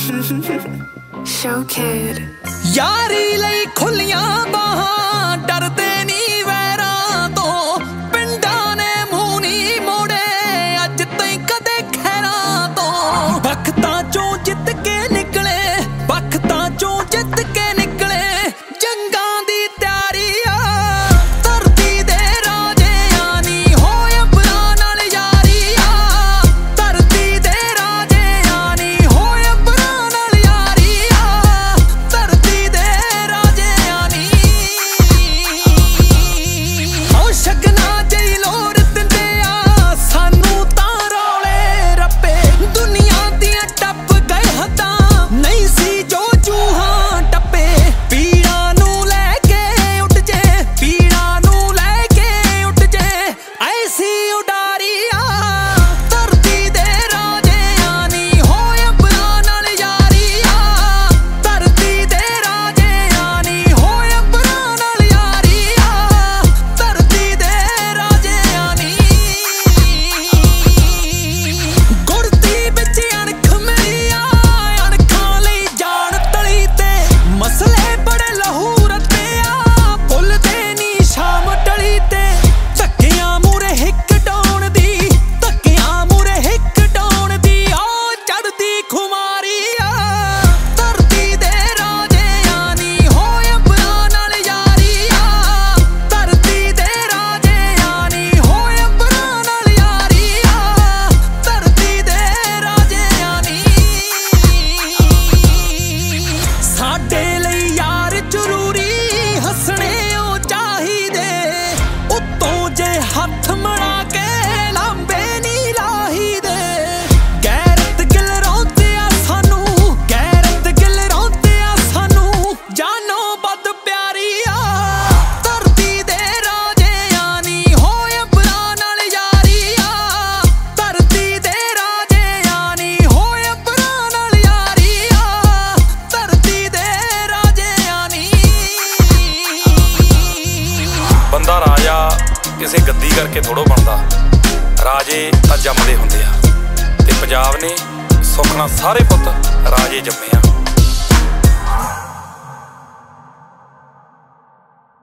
Show Kid यारी लई खुलियां बाहां डरदे नी वैरां तो पिंडां ने मूंह नी मोड़े अज ताईं कदे खैरां तो बखतां चों जित के निकले बखतां चों जित के निकले जंगां दी तैयारी आ धरती दे राजे आनी होए अबरां नाल यारी आ धरती दे राजे आनी होए अबरां नाल यारी आ धरती दे राजे आनी ओ शगना जई लोर दिंदे आ सानू तां रौले रप्पे दुनिया दियां टप गए हदां नहीं सी जो चूहां टप्पे पीड़ां नू लैके उठ जे पीड़ां नू लैके उठ जे ऐसी उडारी आ धरती दे राजे आनी होए अबरां नाल यारी आ धरती दे राजे आनी होए अबरां नाल यारी आ धरती दे राजे आनी गुरती बिच अणख मेरी आ अणखां लई जान तली ते मसले बड़े लहू रते आ भुलदे नी शाम टली ते धक्कियां मूरे हिक डाउन दी धक्कियां मूरे हिक डाउन दी आ चढ़दी खुमारी आ धरती दे राजे आनी होए अबरां नाल यारी आ धरती दे राजे आनी होए अबरां नाल यारी आ धरती दे राजे आनी साडे लई यार जरूरी हसने ओ चाहिदे उत्तों जे हत्थ मड़ा के लांबे नी लाहीदे गैरत गिल रौंदे आ सानू गैरत गिल रौंदे आ सानू जानो बद प्यारी आ धरती दे राजे आनी होए अबरां नाल यारी आ धरती दे राजे आनी होए अबरां नाल यारी आ धरती दे राजे आनी ਬੰਦਾ ਰਾਜਾ ਕਿਸੇ ਗੱਦੀ ਕਰਕੇ ਥੋੜੋ ਬਣਦਾ ਰਾਜੇ ਤਾਂ ਜੰਮਦੇ ਹੁੰਦੇ ਆ ਤੇ ਪੰਜਾਬ ਨੇ ਸੁੱਖ ਨਾਲ ਸਾਰੇ ਪੁੱਤ ਰਾਜੇ ਜੰਮੇ ਆ।